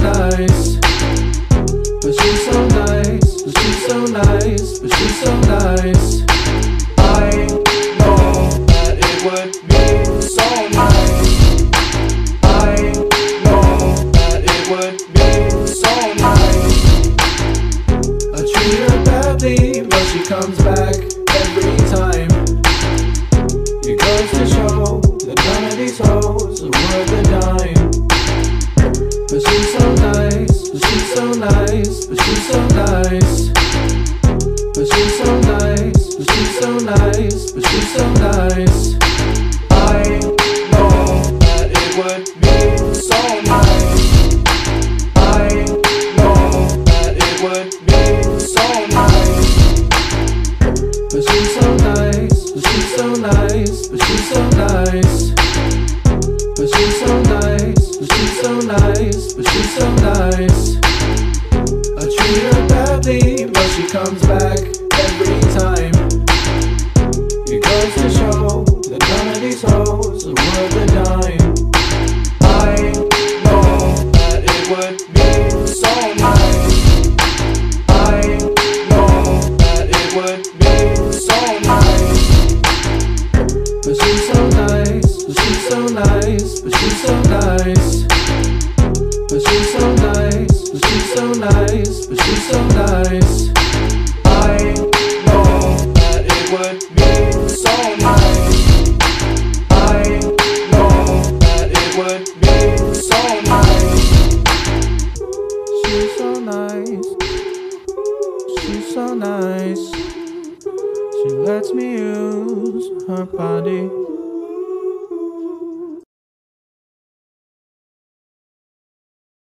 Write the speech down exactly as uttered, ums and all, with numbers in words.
nice. But she's so nice, but she's so nice, but she's so nice. I know that it would be so nice. I know that it would be so nice. I treat her badly, but she comes back every time. It goes to show that none of these hoes are worth a dime. But she's so nice, but she's so nice, but she's so nice. But she's so nice, but she's so nice, but she's so nice. I know that it would be so nice. I know that it would be so nice. But she's so nice, but she's so nice, but she's so nice. But she's so nice, but she's so nice, but she's so nice. I treat her badly, but she comes back every time. It goes to show that none of these hoes are worth a dime. I know that it would be so nice. I know that it would be so nice. But she's so nice, but she's so nice, but she's so nice. But she's so nice, but she's so nice, but she's so nice. I know that it would be so nice. I know that it would be so nice. She's so nice. She's so nice. She lets me use her body.